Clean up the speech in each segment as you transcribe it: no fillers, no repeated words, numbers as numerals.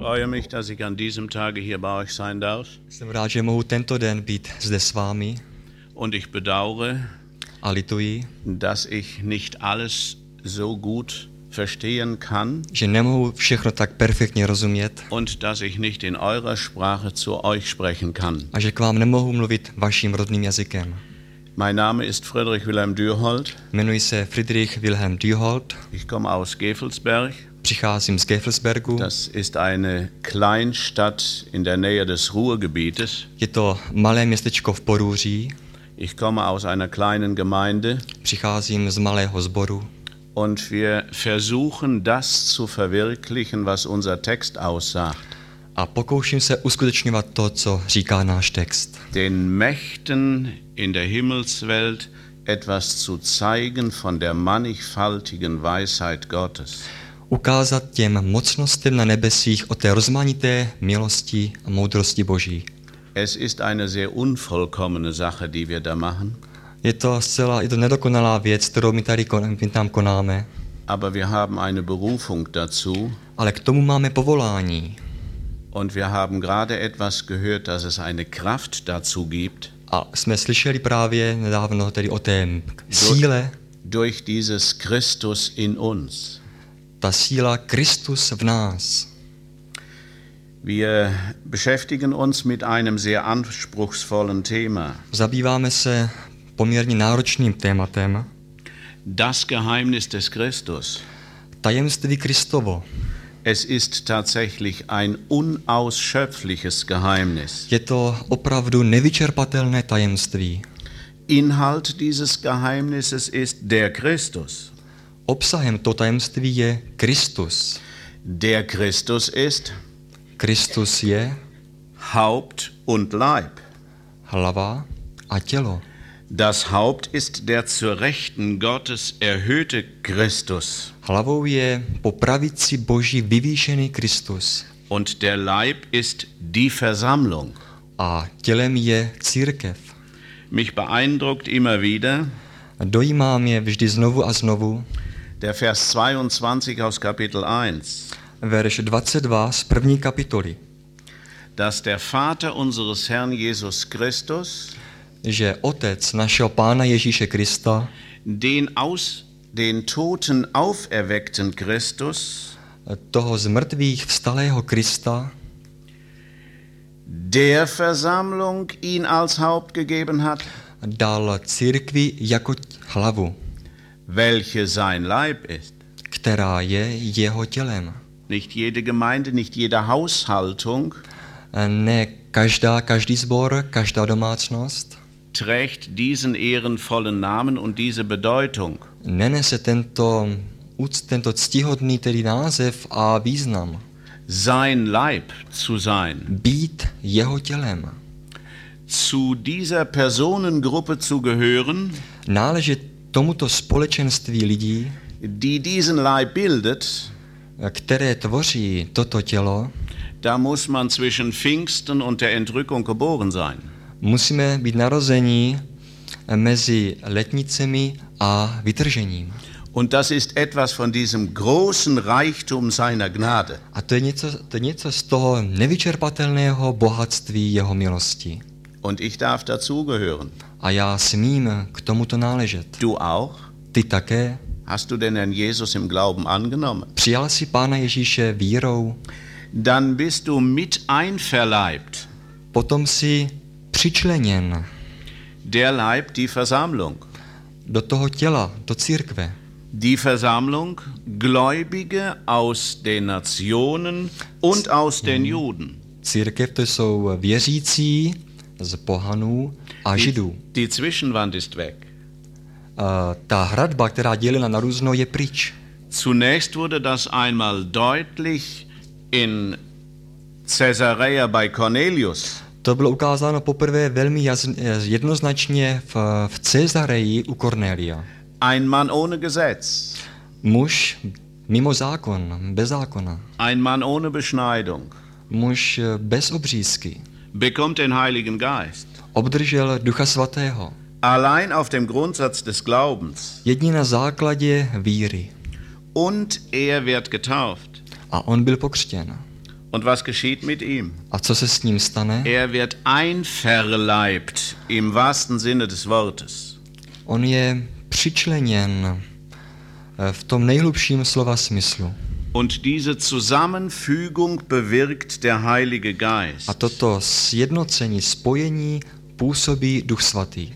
freue mich, dass ich an diesem Tage hier bei euch sein darf. Jsem rád, že mohu tento den být zde s vámi. Und ich bedauere, A lituji, dass ich nicht alles so gut verstehen kann že nemohu všechno tak perfektně rozumět und dass ich nicht in eurer Sprache zu euch sprechen kann. a že k vám nemohu mluvit vaším rodným jazykem. Mein Name ist Friedrich Wilhelm Dürholt. Jmenuji se Friedrich Wilhelm Dürholt, Ich komme aus Gevelsberg. přicházím z Gevelsbergu. Das ist eine Kleinstadt in der Nähe des Ruhrgebietes. Je to malé městečko v Porúří, Ich komme aus einer kleinen Gemeinde přicházím z malého sboru und wir versuchen das zu verwirklichen, was unser Text aussagt. a pokouším se uskutečňovat to, co říká náš text. Den Mächten in der Himmelswelt etwas zu zeigen von der mannigfaltigen Weisheit Gottes. Ukázat těm mocnostem na nebesích o té rozmanité milosti a moudrosti Boží. Es ist eine sehr unvollkommene Sache, die wir da machen, Je to nedokonalá věc, kterou my tam konáme, aber wir haben eine Berufung dazu ale k tomu máme povolání. und wir haben gerade etwas gehört, dass es eine Kraft dazu gibt, A jsme slyšeli právě nedávno tedy o té síle, durch dieses Christus in uns. ta síla Kristus v nás. Wir beschäftigen uns mit einem sehr anspruchsvollen Thema. Zabýváme se poměrně náročným tématem. Das Geheimnis des Christus. Tajemství Kristovo. Es ist tatsächlich ein unausschöpfliches Geheimnis. Je to opravdu nevyčerpatelné tajemství. Inhalt dieses Geheimnisses ist der Christus. Obsahem toho tajemství je Kristus. Der Christus ist Kristus je Haupt und Leib. hlava a tělo. Das Haupt ist der zur Rechten Gottes erhöhte Christus. Hlavou je po pravici Boží vyvýšený Kristus. Und der Leib ist die Versammlung. A tělem je církev. Mich beeindruckt immer wieder Dojímá mě vždy znovu a znovu der Vers 22 aus Kapitel 1, verš 22 z 1. kapitoly, dass der Vater unseres Herrn Jesus Christus že Otec našeho Pána Ježíše Krista, den aus den Toten auferweckten Christus, toho z mrtvých vstalého Krista, der Versammlung ihn als Haupt gegeben hat, dal církvi jako hlavu, welche sein Leib ist. která je jeho tělem. Nicht jede Gemeinde, nicht jede Haushaltung Ne každý sbor, každá domácnost trägt diesen ehrenvollen Namen und diese Bedeutung. nenese tento ctihodný tedy název a význam. Sein Leib zu sein. Být jeho tělem. Zu dieser Personengruppe zu gehören, Náležet tomuto společenství lidí, die diesen Leib bildet, které tvoří toto tělo, da muss man zwischen Pfingsten und der Entrückung geboren sein. musíme být narození mezi letnicemi a vytržením. Und das ist etwas von diesem großen Reichtum seiner Gnade. A to je něco z toho nevyčerpatelného bohatství jeho milosti. Und ich darf dazugehören. A já smím k tomuto náležet. Du auch? Ty také? Hast du den Herrn Jesus im Glauben angenommen? Přijal jsi Pána Ježíše vírou? Dann bist du mit einverleibt. Potom jsi přičleněn Der Leib, die Versammlung. do toho těla, do církve. Die Versammlung, Gläubige aus den Nationen und aus den Juden. Církev to jsou věřící z pohanů a židů. Die Zwischenwand ist weg. Ta hradba, která dělila na různo, je pryč. Zunächst wurde das einmal deutlich in Caesarea bei Cornelius. To bylo ukázáno poprvé velmi jednoznačně v Cezareji u Kornélia. Ein Mann ohne Gesetz. Muž mimo zákon, bez zákona. Ein Mann ohne Beschneidung. Muž bez obřízky. Bekommt den Heiligen Geist. Obdržel Ducha Svatého. Allein auf dem Grundsatz des Glaubens. Jedině na základě víry. Und er wird getauft. A on byl pokřtěn. Und was geschieht mit ihm? A co se s ním stane? Er wird einverleibt im wahrsten Sinne des Wortes. On je přičleněn v tom nejhlubším slova smyslu. Und diese Zusammenfügung bewirkt der Heilige Geist. A toto sjednocení, spojení působí Duch Svatý.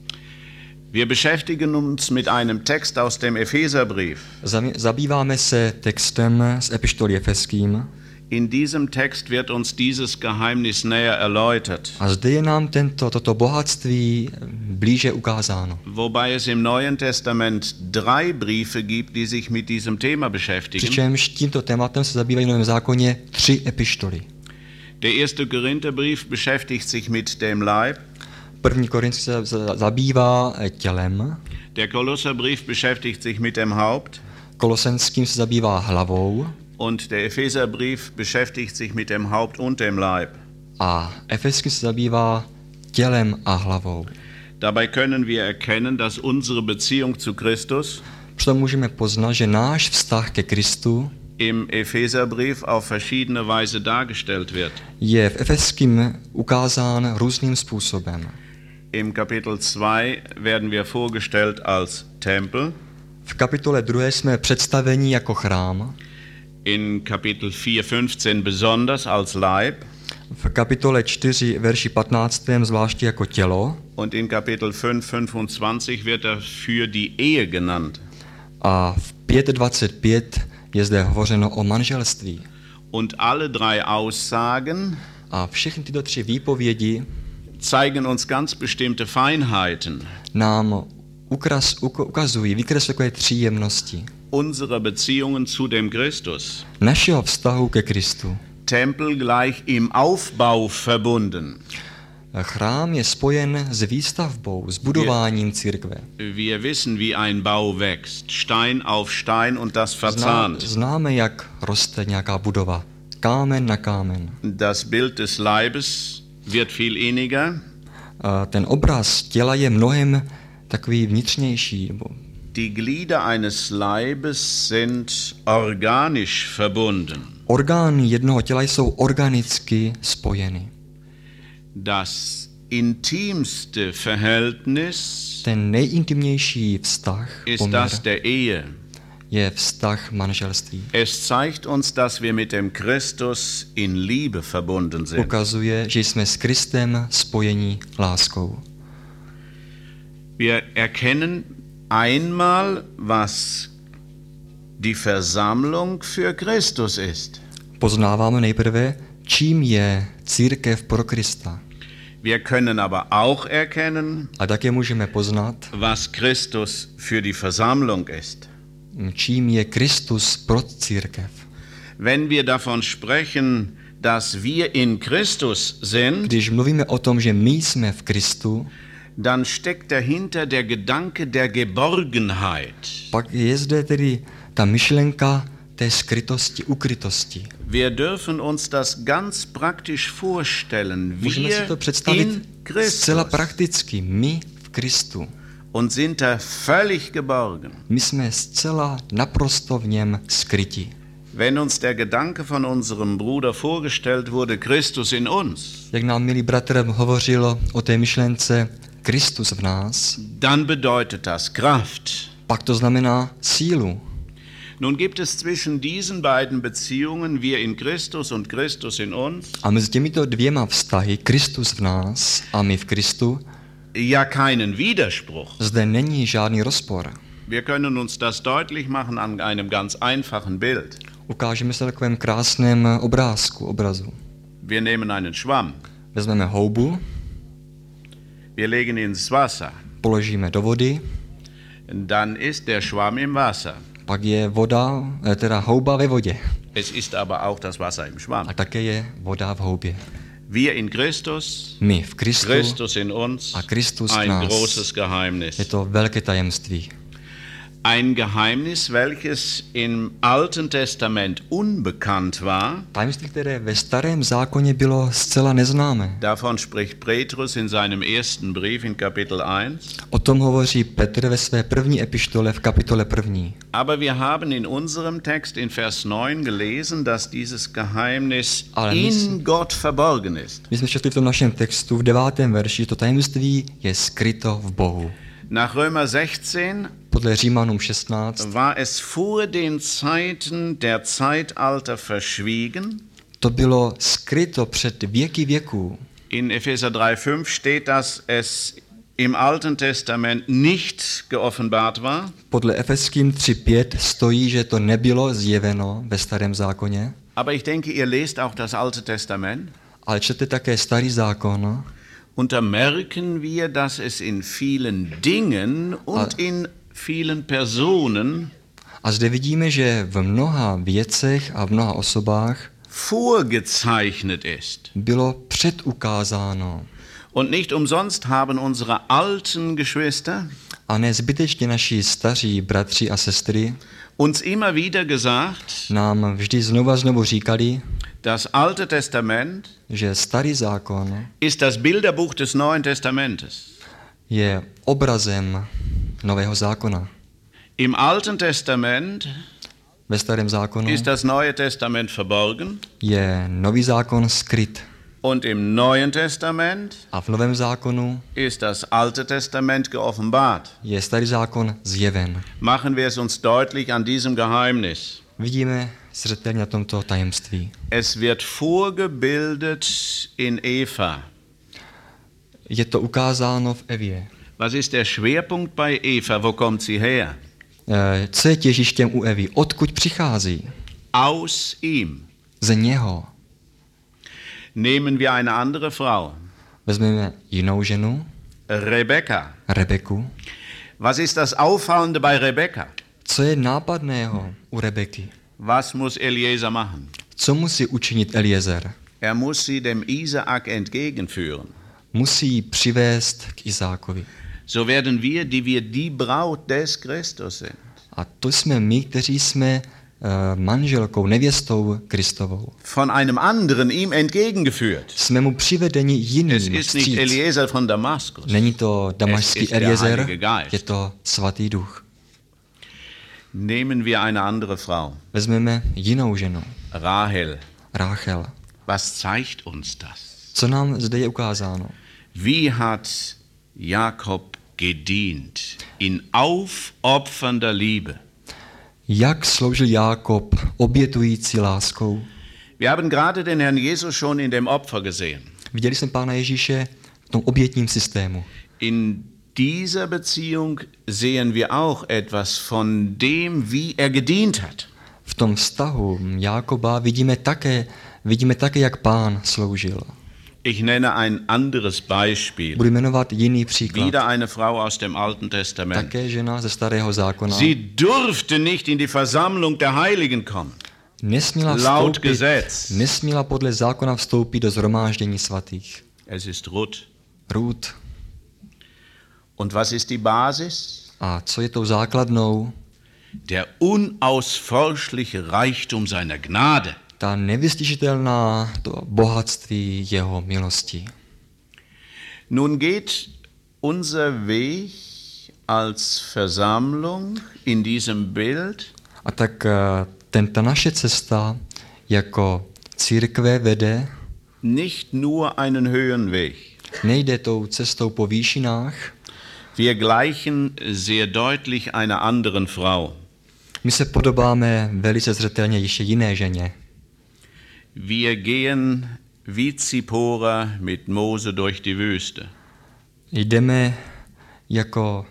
Wir beschäftigen uns mit einem Text aus dem Epheserbrief. Zabýváme se textem z epištoly Efeským. In diesem Text wird uns dieses Geheimnis näher erläutert. A zde je nám toto bohatství blíže ukázáno. Wobei es im Neuen Testament 3 Briefe gibt, die sich mit diesem Thema beschäftigen. Přičemž tímto tématem se zabývají v Novém zákoně 3 epištoly. Der erste Korintherbrief beschäftigt sich mit dem Leib. První Korinský se zabývá tělem. Der Kolosserbrief beschäftigt sich mit dem Haupt. Kolosenským se zabývá hlavou. Und der Epheserbrief beschäftigt sich mit dem Haupt und dem Leib. A Efeský se zabývá tělem a hlavou. Dabei können wir erkennen, dass unsere Beziehung zu Christus Proto můžeme poznat, že náš vztah ke Kristu im Epheserbrief auf verschiedene Weise dargestellt wird. je v Efeským ukázán různým způsobem. Im Kapitel 2 werden wir vorgestellt als Tempel. V kapitole 2 jsme představeni jako chrám. In Kapitel 4:15 besonders als Leib. V kapitole 4, verši 15. zvláště jako tělo. Und in Kapitel 5:25 wird dafür die Ehe genannt. A v 5:25 je zde hovořeno o manželství. Und alle 3 Aussagen A všechny tyto 3 výpovědi zeigen uns ganz bestimmte Feinheiten nám ukazují, vykreslují takové 3 jemnosti. unserer Beziehungen zu dem Christus. Našeho vztahu ke Kristu. Tempel gleich im Aufbau verbunden. Chrám je spojen s výstavbou, s budováním církve. Wir wissen, wie ein Bau wächst. Stein auf Stein und das verzahnt. Známe, jak roste nějaká budova. Kámen na kámen. Das Bild des Leibes wird viel inniger. Ten obraz těla je mnohem takový vnitřnější. Die Glieder eines Leibes sind organisch verbunden. Orgány jednoho těla jsou organicky spojeny. Das intimste Verhältnis Ten nejintimnější vztah, ist poměr, das der Ehe. je vztah manželství. Es zeigt uns, dass wir mit dem Christus in Liebe verbunden sind. Ukazuje, že jsme s Kristem spojení láskou. Wir erkennen einmal, was die Versammlung für Christus ist. Poznáváme nejprve, čím je církev pro Krista. Wir können aber auch erkennen, A také můžeme poznat, was Christus für die Versammlung ist. čím je Kristus pro církev. Wenn wir davon sprechen, dass wir in Christus sind, Když mluvíme o tom, že my jsme v Kristu, dann steckt dahinter der Gedanke der Geborgenheit. pak je zde tedy ta myšlenka té skrytosti, ukrytosti. Wir dürfen uns das ganz praktisch vorstellen. Můžeme si Wir to představit in zcela Christus prakticky. My v Kristu. und sind da völlig geborgen. My jsme zcela naprosto v něm skryti. Wenn uns der Gedanke von unserem Bruder vorgestellt wurde, Christus in uns, Jak nám milý bratr hovořil o té myšlence Kristus v nás, dann bedeutet das Kraft. pak to znamená sílu. Nun gibt es zwischen diesen beiden Beziehungen, wir in Christus und Christus in uns, A mezi těmito dvěma vztahy, Kristus v nás a my v Kristu, ja keinen Widerspruch. zde není žádný rozpor. Wir können uns das deutlich machen an einem ganz einfachen Bild. Ukážeme se takovém krásném obrazu. Wir nehmen einen Schwamm, Vezmeme houbu, wir legen ihn ins Wasser, položíme do vody, dann ist der Schwamm im Wasser. pak je teda houba ve vodě. Es ist aber auch das Wasser im Schwamm. A také je voda v houbě. Wir in Christus, My v Kristu, Christus in uns, a Kristus v ein nás. großes Geheimnis. Je to velké tajemství. Ein Geheimnis, welches im Alten Testament unbekannt war, Tajemství, které ve Starém zákoně bylo zcela neznámé. davon spricht Petrus in seinem ersten Brief in Kapitel 1. O tom hovoří Petr ve své první epištole v kapitole 1. Aber wir haben in unserem Text in Vers 9 gelesen, dass dieses Geheimnis in Gott verborgen ist. My jsme četli v tom našem textu v 9. verši, že to tajemství je skryto v Bohu. Nach Römer 16 Podle Římanům 16 war es vor den Zeiten der Zeitalter verschwiegen. to bylo skryto před věky věků. In Epheser 3,5 steht, dass es im Alten Testament nicht geoffenbart war. Podle Efeským 3.5 stojí, že to nebylo zjeveno ve Starém zákoně, Aber ich denke, ihr lest auch das Alte Testament. ale čtete také Starý zákon. Und da merken wir, dass es in vielen Dingen und in vielen Personen A zde vidíme, že v mnoha věcech a v mnoha osobách vorgezeichnet ist. bylo předukázáno. Und nicht umsonst haben unsere alten Geschwister A ne zbytečně naši staří bratři a sestry uns immer wieder gesagt, nám vždy znovu říkali, das Alte Testament že Starý zákon ist das Bilderbuch des Neuen Testamentes. je obrazem Nového zákona. Im Alten Testament Ve Starém zákonu ist das Neue Testament verborgen je Nový zákon skryt. und im Neuen Testament A v Novém zákonu ist das Alte Testament geoffenbart. je Starý zákon zjeven. Machen wir es uns deutlich an diesem Geheimnis. Vidíme zřetelně na tomto tajemství. Es wird vorgebildet in Eva. Je to ukázáno v Evě. Was ist der Schwerpunkt bei Eva? Wo kommt sie her? Co je těžištěm u Evy? Odkud přichází? Aus ihm. Z něho. Nehmen wir eine andere Frau, Vezmeme jinou ženu, Rebekka. Rebeku. Was ist das Auffallende bei Rebekka? Co je nápadného u Rebeky? Was muss Eliezer machen? Co musí učinit Eliezer? Er muss sie dem Isaak entgegenführen. Musí ji přivést k Izákovi. So werden wir, die wir die Braut des Christus sind. A to jsme my, kteří jsme manželkou, nevěstou Kristovou. Von einem anderen ihm entgegengeführt. Jsme mu přivedeni Es jiným ist nicht vstříc. Eliezer von Damaskus. Není to Es damašský ist der Eliezer, Heilige Geist. je to svatý duch. Nehmen wir eine andere Frau, Vezmeme jinou ženu, Rahel. Ráchel. Was zeigt uns das? Co nám zde je ukázáno? Wie hat Jakob gedient in aufopfernder Liebe? Jak sloužil Jákob obětující láskou? Wir haben gerade den Herrn Jesus schon in dem Opfer gesehen. Viděli jsme Pána Ježíše v tom obětním systému. In dieser Beziehung sehen wir auch etwas von dem, wie er gedient hat. V tom vztahu Jákoba vidíme také, jak Pán sloužil. Ich nenne ein anderes Beispiel. Budu jmenovat jiný příklad. Wieder eine Frau aus dem Alten Testament. Také žena ze Starého zákona. Sie durfte nicht in die Versammlung der Heiligen kommen. Nesměla podle zákona vstoupit do shromáždění svatých. Es ist Ruth. Ruth. Und was ist die Basis? A co je tou základnou? Der unausforschliche Reichtum seiner Gnade. Ta nevystižitelná to bohatství jeho milosti. Nun geht unser Weg als Versammlung in diesem Bild A tak ta naše cesta jako církve vede, nicht nur einen Höhenweg. nejde tou cestou po výšinách. Wir gleichen sehr deutlich einer anderen Frau. My se podobáme velice zřetelně ještě jiné ženě. Wir gehen wie Zipora mit Mose durch die Wüste. Jdeme jako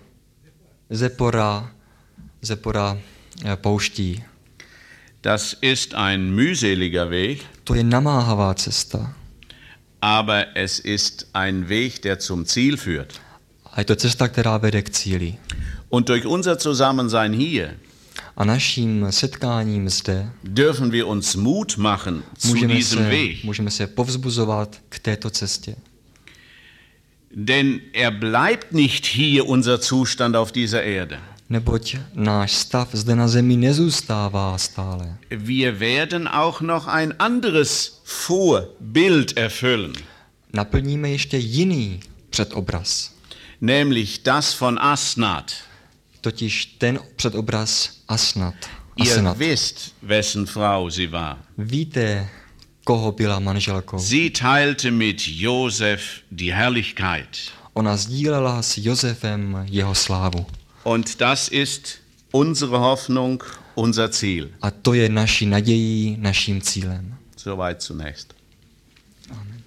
Zepora pouští. Das ist ein mühseliger Weg, To je namáhavá cesta. aber es ist ein Weg, der zum Ziel führt. A je to cesta, která vede k cíli. Und durch unser Zusammensein hier A naším setkáním zde dürfen wir uns Mut machen zu diesem Weg. můžeme se povzbuzovat k této cestě. Denn er bleibt nicht hier unser Zustand auf dieser Erde. Neboť náš stav zde na zemi nezůstává stále. Wir werden auch noch ein anderes Vorbild erfüllen, Naplníme ještě jiný předobraz, nämlich das von Asnath. totiž ten předobraz Asnat. Ihr wisst, wessen Frau sie war. Víte, koho byla manželkou? Sie teilte mit Josef die Herrlichkeit. Ona sdílela s Josefem jeho slávu. Und das ist unsere Hoffnung, unser Ziel. A to je naší nadějí, naším cílem. Soweit zunächst. Amen.